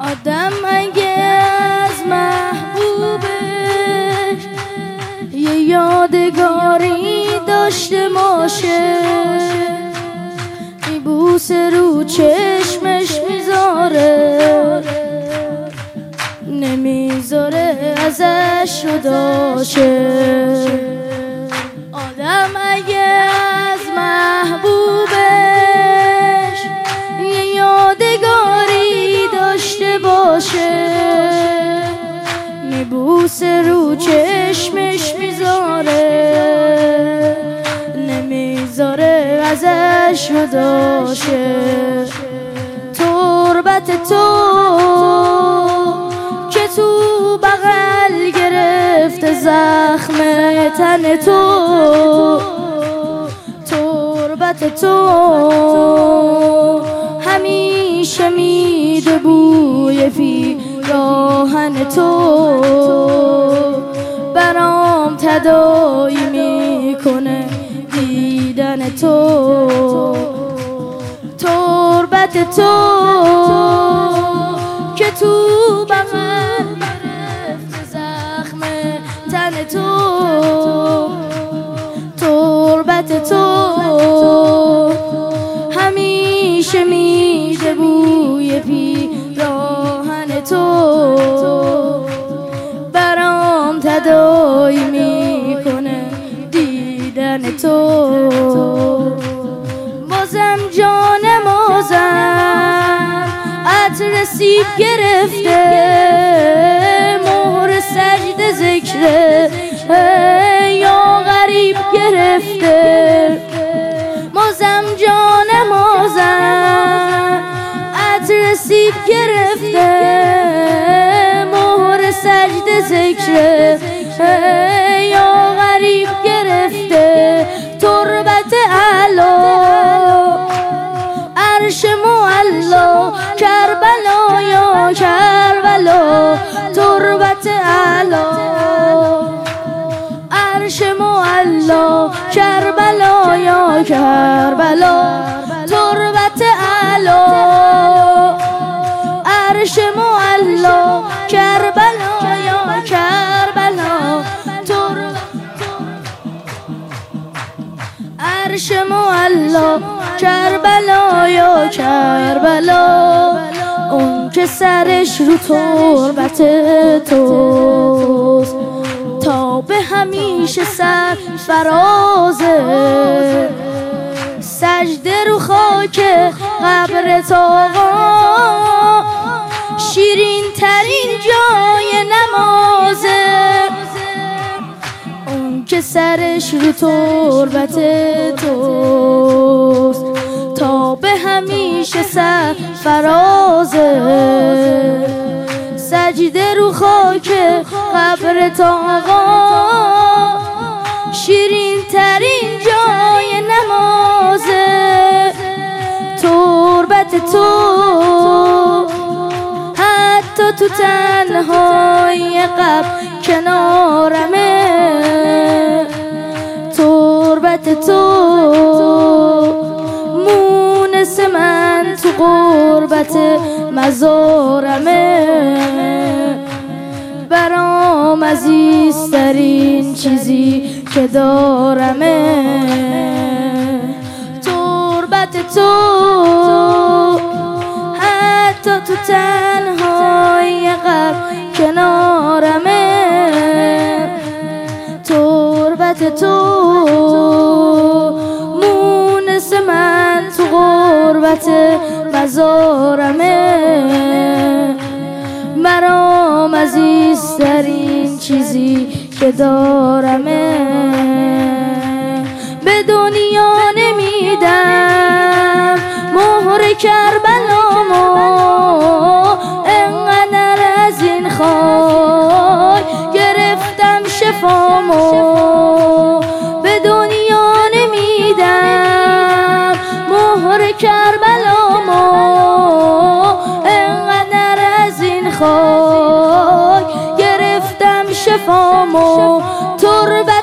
آدم اگه از محبوبش یه یادگاری داشته باشه، میبوسه رو چشمش میذاره، نمیذاره ازش جدا شه. آدم اگه از محبوبش یه یادگاری داشته باشه، میبوسه رو چشمش میذاره، نمیذاره ازش جدا شه. تربت تو که تو بغل گرفته زخم تن تو، تربت تو همیشه میده بوی پیراهن تو، برام تداعی میکنه دیدن تو. تربت تو که تو بغل گرفته زخم تن تو، تربت تو همیشه میده بوی پیراهن تو، برام تداعی میکنه دیدن تو. بازم جانم بازم عطر سیب گرفته، مهر سجده ذکره یا غریب گرفته. بازم جانم بازم عطر سیب گرفته، مهر سجده ذکره یا غریب گرفته. تربت علا عرش معلا کربلا یا کربلا، تربت علا عرش معلا کربلا یا کربلا، تربت علا عرش معلا کربلا یا کربلا، عرش معلا کربلا یا کربلا. اون که سرش رو تربت توست تا به همیشه سر فرازه، سجده رو خاک قبرت آقا، شیرین ترین جای نمازه. اون که سرش رو تربت توست تا به همیشه سر فرازه، سجده رو خاک قبرت آقا، شیرین ترین جای نمازه. تربت تو حتی تو تنهای قبر کنارمه، تربت تو مونس من تو غربت مزارمه، برام عزیزترین چیزی که دارمه. تربت تو حتی تو تنهای قبر کنارمه، تربت تو مونس من تو غربت مزارمه، برام عزیزترین چیزی که دارمه. به دنیا نمیدم مهر کربلامو، انقدر از این خاک گرفتم شفامو. به دنیا نمیدم مهر کربلامو، انقدر از این خاک گرفتم شفامو. تربت